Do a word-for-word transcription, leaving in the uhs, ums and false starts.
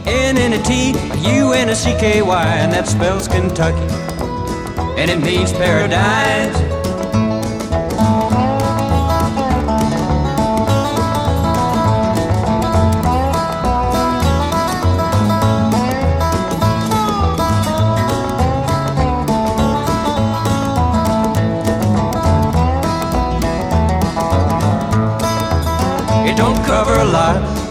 N N A T U N C K Y, and that spells Kentucky, and it means paradise. It don't cover a lot,